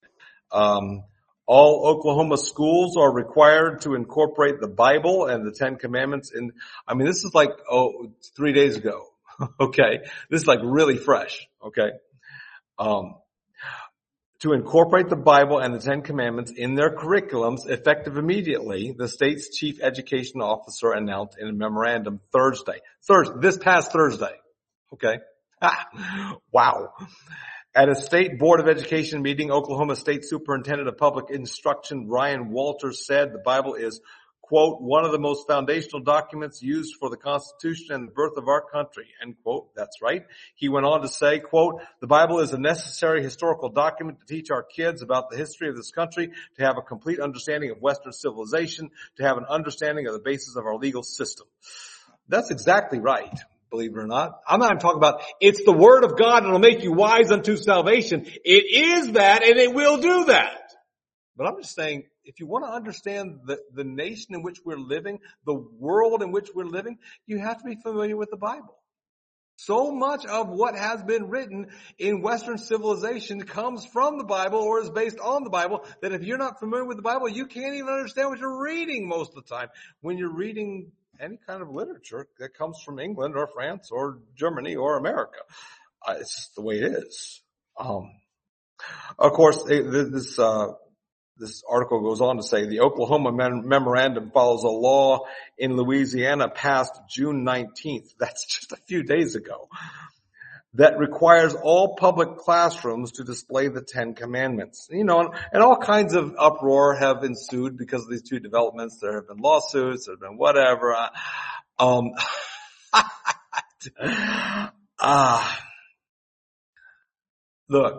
All Oklahoma schools are required to incorporate the Bible and the Ten Commandments in, this is like, 3 days ago. Okay. This is like really fresh. Okay. To to incorporate the Bible and the Ten Commandments in their curriculums effective immediately, the state's chief education officer announced in a memorandum this past Thursday. Okay. Wow. At a state board of education meeting, Oklahoma State Superintendent of Public Instruction Ryan Walters said the Bible is, quote, one of the most foundational documents used for the Constitution and the birth of our country, end quote. That's right. He went on to say, quote, the Bible is a necessary historical document to teach our kids about the history of this country, to have a complete understanding of Western civilization, to have an understanding of the basis of our legal system. That's exactly right. Believe it or not. I'm not even talking about it's the word of God and it'll make you wise unto salvation. It is that and it will do that. But I'm just saying, if you want to understand the nation in which we're living, the world in which we're living, you have to be familiar with the Bible. So much of what has been written in Western civilization comes from the Bible or is based on the Bible, that if you're not familiar with the Bible, you can't even understand what you're reading most of the time. When you're reading any kind of literature that comes from England or France or Germany or America. It's just the way it is. Of course, this article goes on to say the Oklahoma memorandum follows a law in Louisiana passed June 19th. That's just a few days ago. That requires all public classrooms to display the Ten Commandments. You know, and all kinds of uproar have ensued because of these two developments. There have been lawsuits, there have been whatever. Look,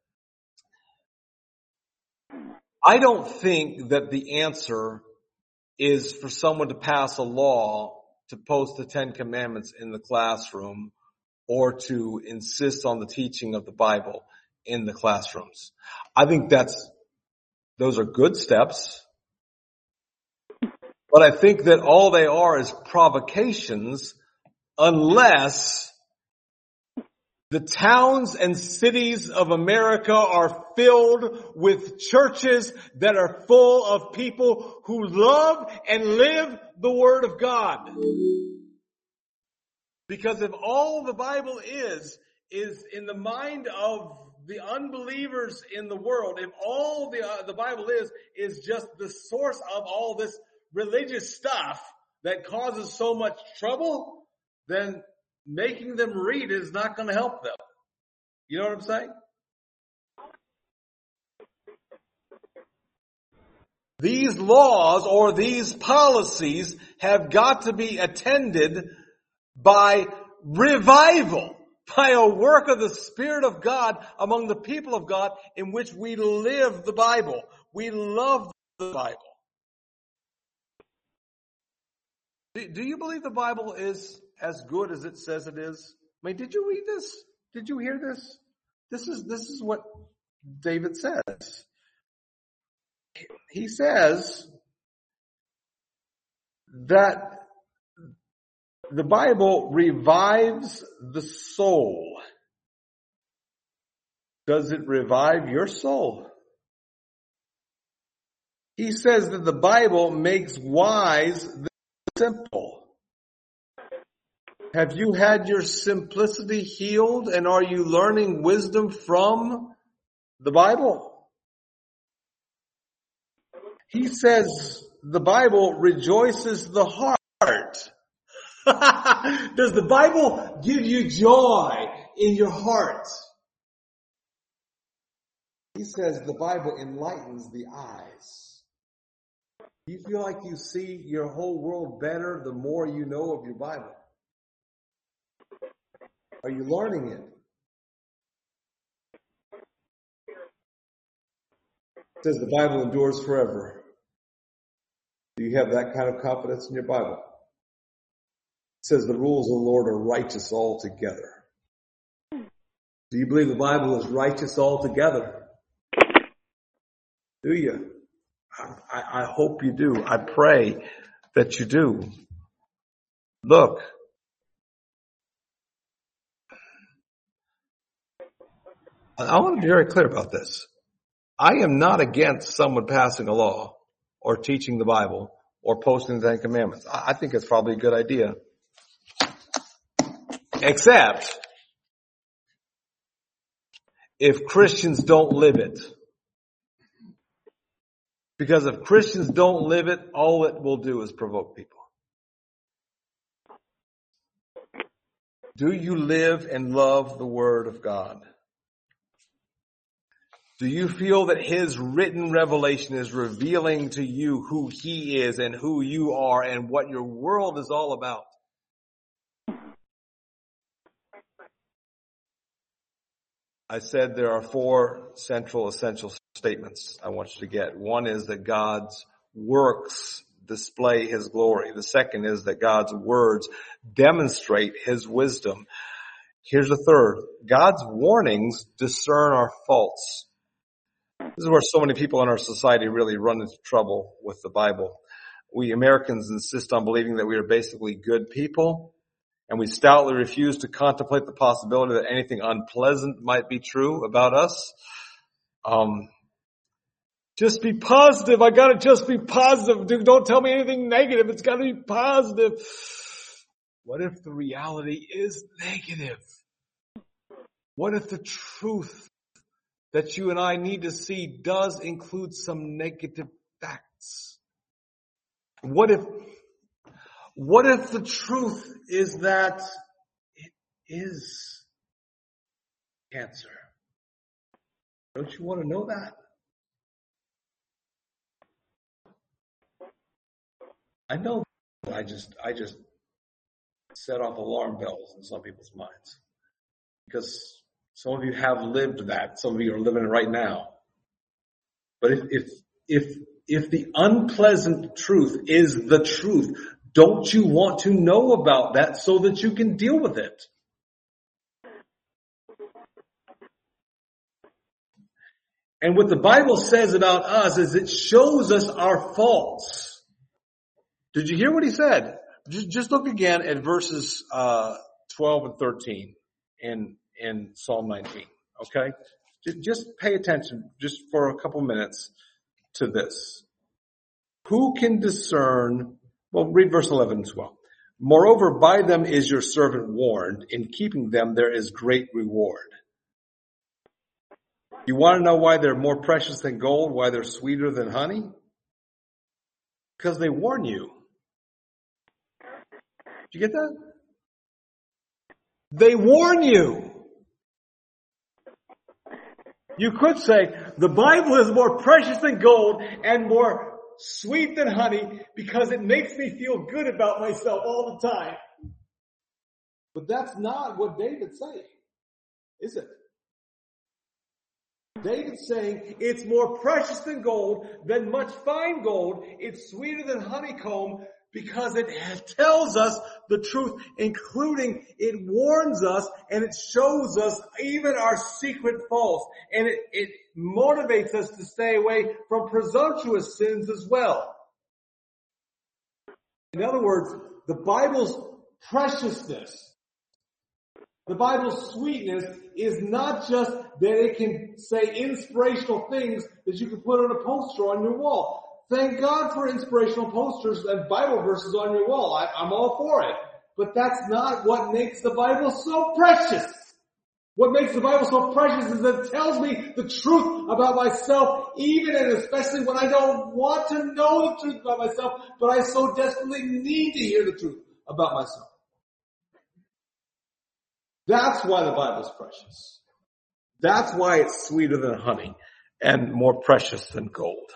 I don't think that the answer is for someone to pass a law to post the Ten Commandments in the classroom or to insist on the teaching of the Bible in the classrooms. I think those are good steps. But I think that all they are is provocations unless the towns and cities of America are filled with churches that are full of people who love and live the Word of God. Because if all the Bible is in the mind of the unbelievers in the world, if all the Bible is just the source of all this religious stuff that causes so much trouble, then making them read is not going to help them. You know what I'm saying? These laws or these policies have got to be attended by revival, by a work of the Spirit of God among the people of God in which we live the Bible. We love the Bible. Do you believe the Bible is as good as it says it is? I mean, did you read this? Did you hear this? This is what David says. He says that the Bible revives the soul. Does it revive your soul? He says that the Bible makes wise the simple. Have you had your simplicity healed, and are you learning wisdom from the Bible? He says the Bible rejoices the heart. Does the Bible give you joy in your heart? He says the Bible enlightens the eyes. Do you feel like you see your whole world better the more you know of your Bible? Are you learning it? It says the Bible endures forever. Do you have that kind of confidence in your Bible? It says the rules of the Lord are righteous altogether. Do you believe the Bible is righteous altogether? Do you? I hope you do. I pray that you do. Look. I want to be very clear about this. I am not against someone passing a law or teaching the Bible or posting the Ten Commandments. I think it's probably a good idea. Except if Christians don't live it. Because if Christians don't live it, all it will do is provoke people. Do you live and love the Word of God? Do you feel that His written revelation is revealing to you who He is and who you are and what your world is all about? I said there are 4 central essential statements I want you to get. One is that God's works display His glory. The second is that God's words demonstrate His wisdom. Here's the third. God's warnings discern our faults. This is where so many people in our society really run into trouble with the Bible. We Americans insist on believing that we are basically good people, and we stoutly refuse to contemplate the possibility that anything unpleasant might be true about us. Just be positive. I gotta just be positive. Dude, don't tell me anything negative. It's gotta be positive. What if the reality is negative? What if the truth that you and I need to see does include some negative facts? What if the truth is that it is cancer? Don't you want to know that? I know I just set off alarm bells in some people's minds. Because some of you have lived that. Some of you are living it right now. But if the unpleasant truth is the truth, don't you want to know about that so that you can deal with it? And what the Bible says about us is it shows us our faults. Did you hear what he said? Just look again at verses 12 and 13 in Psalm 19. Okay? Just pay attention just for a couple minutes to this. Who can discern? Well, read verse 11 as well. Moreover, by them is your servant warned. In keeping them, there is great reward. You want to know why they're more precious than gold? Why they're sweeter than honey? Because they warn you. Did you get that? They warn you. You could say, the Bible is more precious than gold and more sweet than honey because it makes me feel good about myself all the time. But that's not what David's saying, is it? David's saying it's more precious than gold, than much fine gold. It's sweeter than honeycomb because it tells us the truth, including it warns us and it shows us even our secret faults. And it motivates us to stay away from presumptuous sins as well. In other words, the Bible's preciousness, the Bible's sweetness is not just that it can say inspirational things that you can put on a poster on your wall. Thank God for inspirational posters and Bible verses on your wall. I'm all for it. But that's not what makes the Bible so precious. What makes the Bible so precious is that it tells me the truth about myself, even and especially when I don't want to know the truth about myself, but I so desperately need to hear the truth about myself. That's why the Bible's precious. That's why it's sweeter than honey and more precious than gold.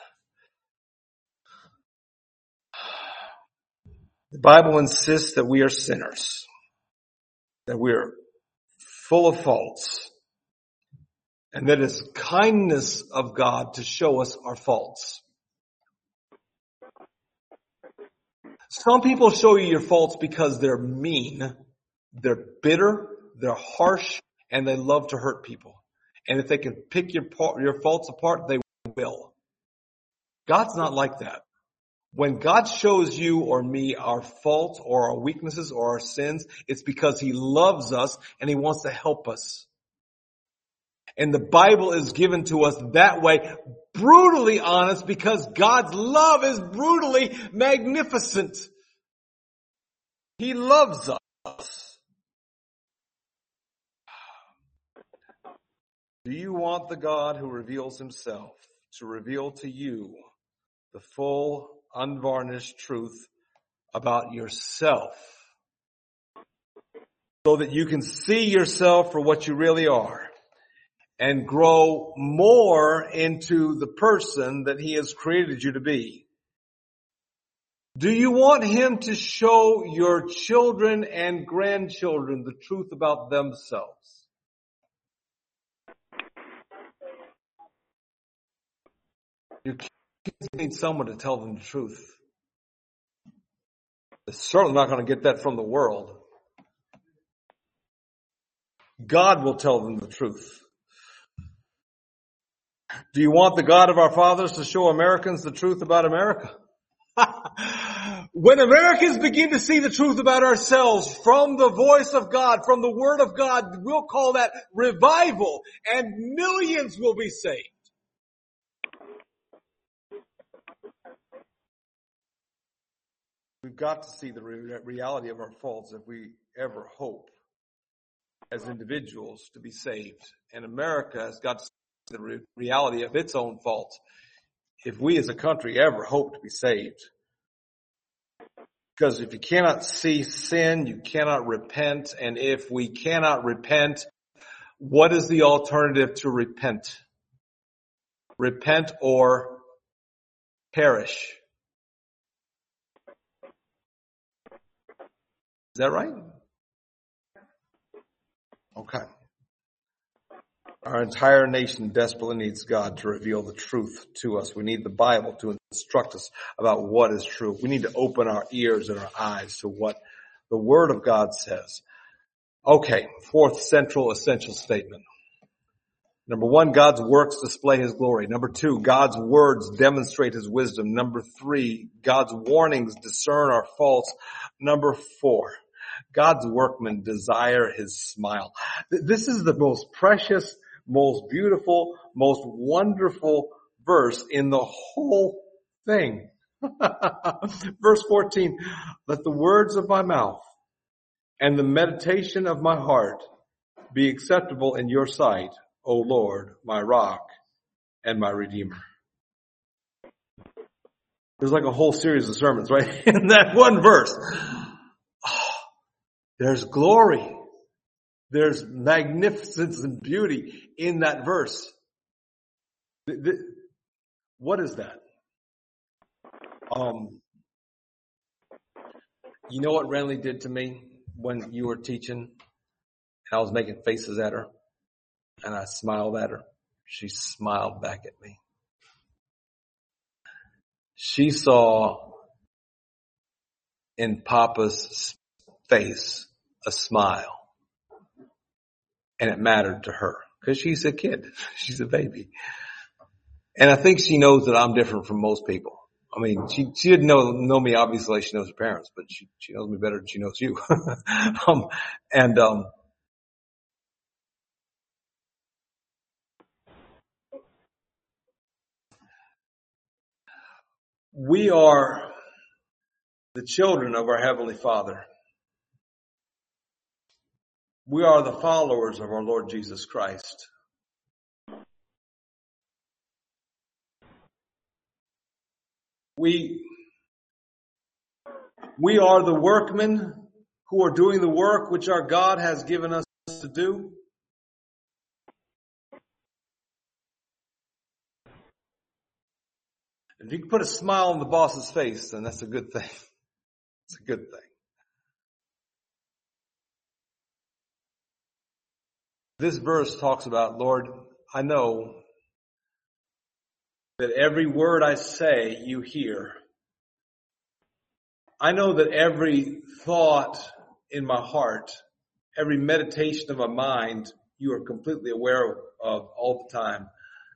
The Bible insists that we are sinners, that we are full of faults, and that it's kindness of God to show us our faults. Some people show you your faults because they're mean, they're bitter, they're harsh, and they love to hurt people. And if they can pick your faults apart, they will. God's not like that. When God shows you or me our faults or our weaknesses or our sins, it's because He loves us and He wants to help us. And the Bible is given to us that way, brutally honest, because God's love is brutally magnificent. He loves us. Do you want the God who reveals himself to reveal to you the full, unvarnished truth about yourself so that you can see yourself for what you really are and grow more into the person that he has created you to be? Do you want him to show your children and grandchildren the truth about themselves? Your kids need someone to tell them the truth. They're certainly not going to get that from the world. God will tell them the truth. Do you want the God of our fathers to show Americans the truth about America? When Americans begin to see the truth about ourselves from the voice of God, from the Word of God, we'll call that revival, and millions will be saved. We've got to see the reality of our faults if we ever hope as individuals to be saved. And America has got to see the reality of its own faults if we as a country ever hope to be saved. Because if you cannot see sin, you cannot repent. And if we cannot repent, what is the alternative to repent? Repent or perish. Is that right? Okay. Our entire nation desperately needs God to reveal the truth to us. We need the Bible to instruct us about what is true. We need to open our ears and our eyes to what the Word of God says. Okay, fourth central essential statement. Number one, God's works display his glory. Number two, God's words demonstrate his wisdom. Number three, God's warnings discern our faults. Number four, God's workmen desire his smile. This is the most precious, most beautiful, most wonderful verse in the whole thing. Verse 14, let the words of my mouth and the meditation of my heart be acceptable in your sight, O Lord, my rock and my redeemer. There's like a whole series of sermons, right? In that one verse. Oh, there's glory. There's magnificence and beauty in that verse. What is that? You know what Renly did to me when you were teaching? And I was making faces at her. And I smiled at her. She smiled back at me. She saw in Papa's face a smile. And it mattered to her. Because she's a kid. She's a baby. And I think she knows that I'm different from most people. I mean, she didn't know me obviously like she knows her parents, but she knows me better than she knows you. We are the children of our Heavenly Father. We are the followers of our Lord Jesus Christ. We are the workmen who are doing the work which our God has given us to do. If you can put a smile on the boss's face, then that's a good thing. It's a good thing. This verse talks about, Lord, I know that every word I say you hear. I know that every thought in my heart, every meditation of my mind, you are completely aware of all the time.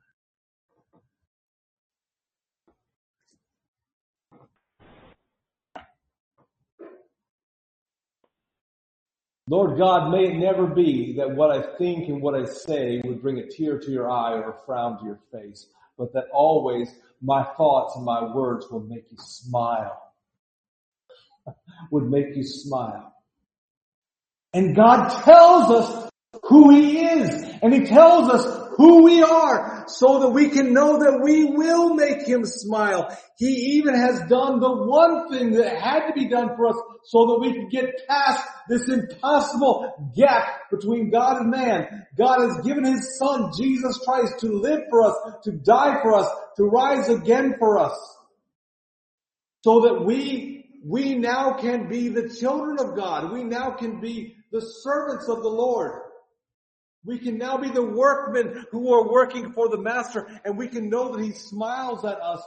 Lord God, may it never be that what I think and what I say would bring a tear to your eye or a frown to your face, but that always my thoughts and my words will make you smile. Would make you smile. And God tells us who He is, and He tells us who we are so that we can know that we will make him smile. He even has done the one thing that had to be done for us so that we can get past this impossible gap between God and man. God has given his son, Jesus Christ, to live for us, to die for us, to rise again for us. So that we now can be the children of God. We now can be the servants of the Lord. We can now be the workmen who are working for the Master, and we can know that he smiles at us.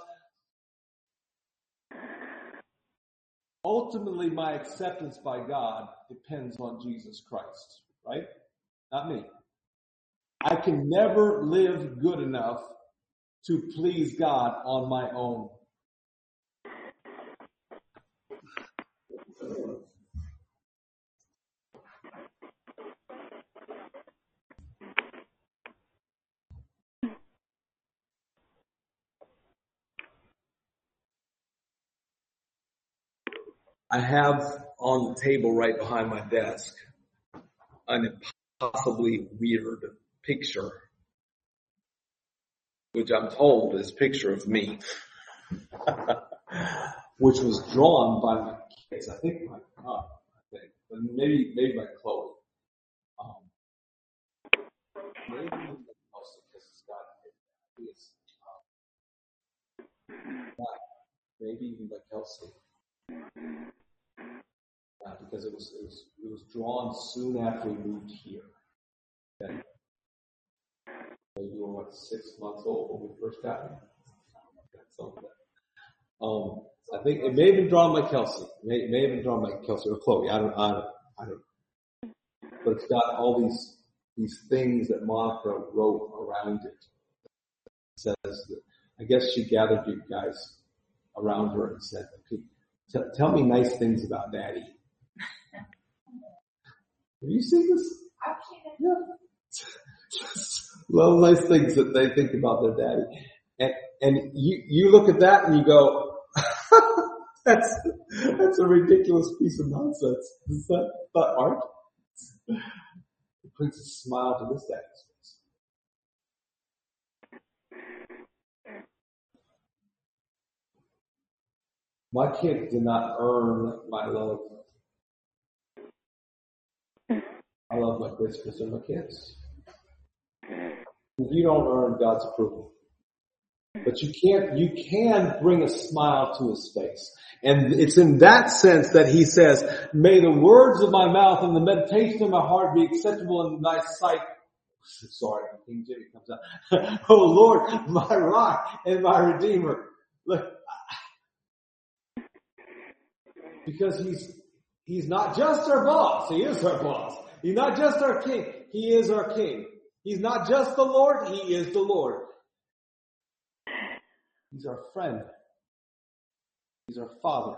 Ultimately, my acceptance by God depends on Jesus Christ, right? Not me. I can never live good enough to please God on my own. I have on the table right behind my desk an impossibly weird picture, which I'm told is a picture of me, which was drawn by my kids. I think but maybe by Chloe. Maybe also because it's got maybe even by Kelsey. Because it was drawn soon after we moved here. Okay. So you were 6 months old when we first got here. Something like that. I think it may have been drawn by Kelsey. It may have been drawn by Kelsey or Chloe. I don't know. But it's got all these things that Monica wrote around it. It says that, I guess she gathered you guys around her and said, okay, tell me nice things about Daddy. Have you seen this? I've seen it. Yeah. Little nice things that they think about their daddy. And you look at that and you go, that's a ridiculous piece of nonsense. Is that art? It brings a smile to this daddy's face. My kids did not earn my love. I love my kids because they're my kids. You don't earn God's approval. But you can bring a smile to his face. And it's in that sense that he says, may the words of my mouth and the meditation of my heart be acceptable in thy sight. Sorry, King Jimmy comes out. Oh Lord, my rock and my redeemer. Look, because he's not just our boss. He is our boss. He's not just our king. He is our king. He's not just the Lord. He is the Lord. He's our friend. He's our Father.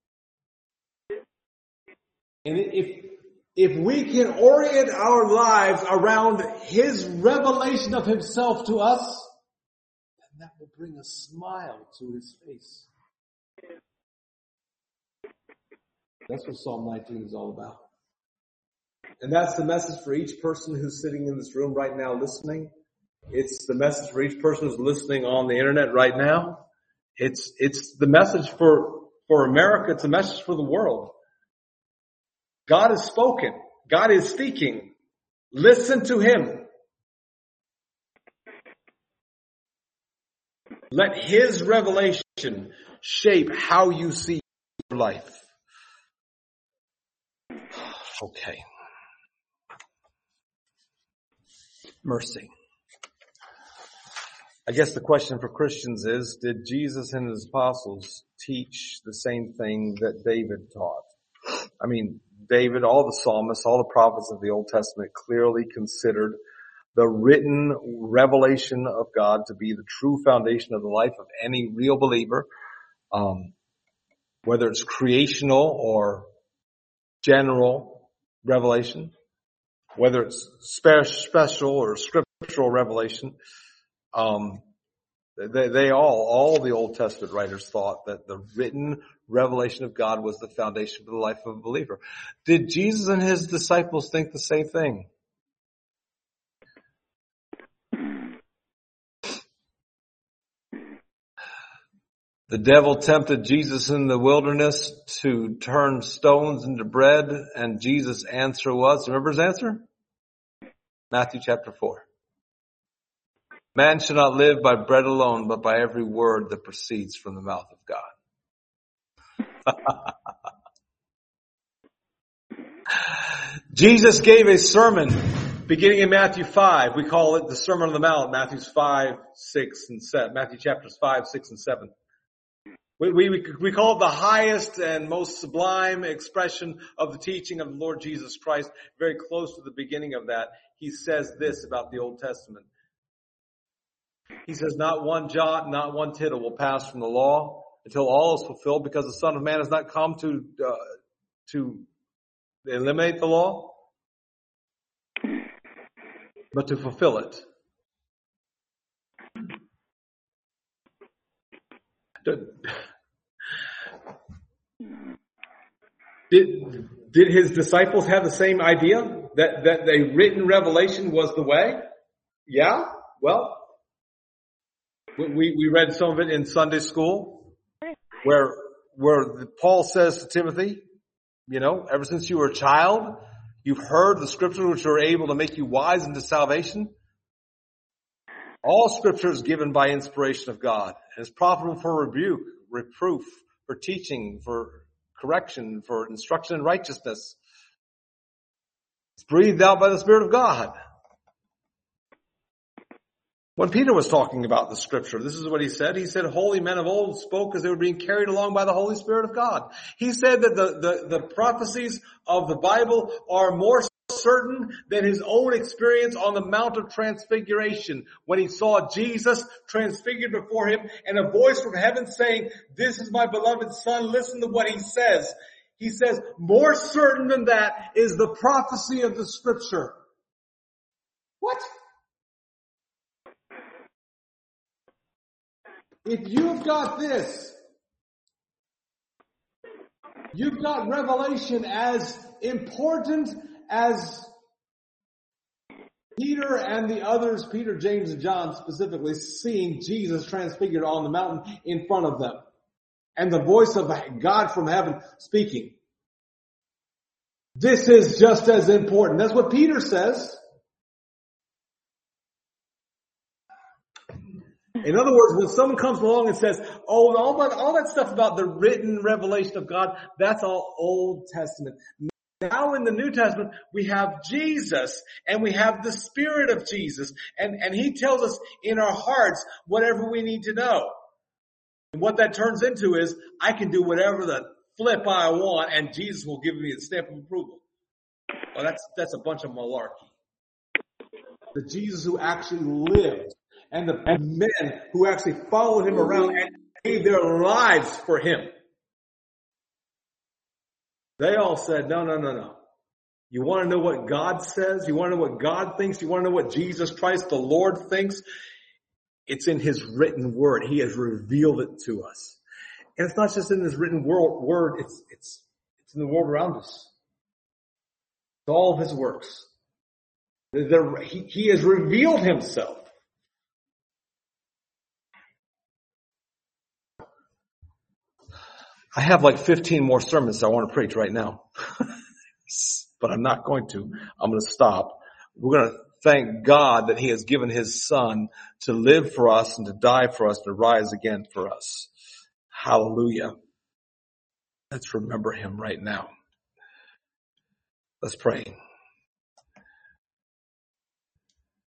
And if we can orient our lives around his revelation of himself to us, then that will bring a smile to his face. That's what Psalm 19 is all about. And that's the message for each person who's sitting in this room right now listening. It's the message for each person who's listening on the internet right now. It's the message for America. It's a message for the world. God has spoken. God is speaking. Listen to him. Let his revelation shape how you see your life. Okay. Mercy. I guess the question for Christians is, did Jesus and his apostles teach the same thing that David taught? I mean, David, all the psalmists, all the prophets of the Old Testament clearly considered the written revelation of God to be the true foundation of the life of any real believer, whether it's creational or general revelation, whether it's special or scriptural revelation. They all the Old Testament writers thought that the written revelation of God was the foundation for the life of a believer. Did Jesus and his disciples think the same thing? The devil tempted Jesus in the wilderness to turn stones into bread, and Jesus' answer was, remember his answer? Matthew chapter 4. Man shall not live by bread alone, but by every word that proceeds from the mouth of God. Jesus gave a sermon beginning in Matthew 5. We call it the Sermon on the Mount, Matthew chapters 5, 6, and 7. We call it the highest and most sublime expression of the teaching of the Lord Jesus Christ. Very close to the beginning of that, he says this about the Old Testament. He says, not one jot, not one tittle will pass from the law until all is fulfilled, because the Son of Man has not come to eliminate the law, but to fulfill it. Did his disciples have the same idea that a written revelation was the way? Yeah. Well, we read some of it in Sunday school, where Paul says to Timothy, ever since you were a child, you've heard the scriptures which are able to make you wise into salvation. All scripture is given by inspiration of God and is profitable for rebuke, reproof, for teaching, for correction, for instruction in righteousness. It's breathed out by the Spirit of God. When Peter was talking about the scripture, this is what he said. He said, holy men of old spoke as they were being carried along by the Holy Spirit of God. He said that the prophecies of the Bible are more certain than his own experience on the Mount of Transfiguration, when he saw Jesus transfigured before him and a voice from heaven saying, this is my beloved Son, listen to what he says. He says, more certain than that is the prophecy of the scripture. What? If you've got this, you've got revelation as important as Peter and the others, Peter, James, and John specifically, seeing Jesus transfigured on the mountain in front of them. And the voice of God from heaven speaking. This is just as important. That's what Peter says. In other words, when someone comes along and says, oh, all that stuff about the written revelation of God, that's all Old Testament. Now in the New Testament, we have Jesus and we have the Spirit of Jesus. And he tells us in our hearts whatever we need to know. And what that turns into is, I can do whatever the flip I want and Jesus will give me the stamp of approval. Well, that's a bunch of malarkey. The Jesus who actually lived, and the men who actually followed him around and gave their lives for him. They all said, no. You want to know what God says? You want to know what God thinks? You want to know what Jesus Christ, the Lord, thinks? It's in his written word. He has revealed it to us. And it's not just in his written word, it's in the world around us. It's all of his works. He has revealed himself. I have like 15 more sermons I want to preach right now. But I'm not going to. I'm going to stop. We're going to thank God that he has given his Son to live for us and to die for us, to rise again for us. Hallelujah. Let's remember him right now. Let's pray.